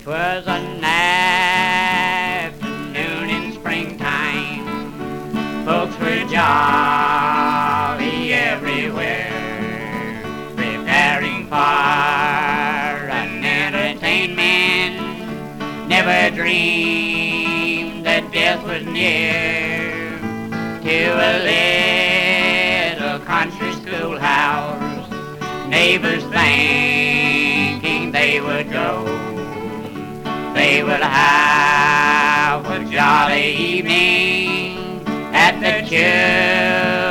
'Twas an afternoon in springtime. Folks were jolly everywhere, preparing for an entertainment. Never dreamed that death was near to a little country schoolhouse. Neighbors thinking they would go. They would have a jolly evening at the church.